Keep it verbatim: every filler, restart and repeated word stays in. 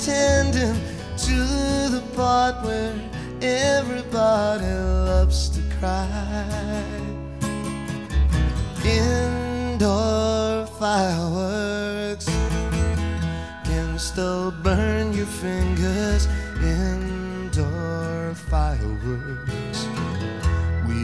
pretending to the part where everybody loves to cry. Indoor fireworks can still burn your fingers. Indoor fireworks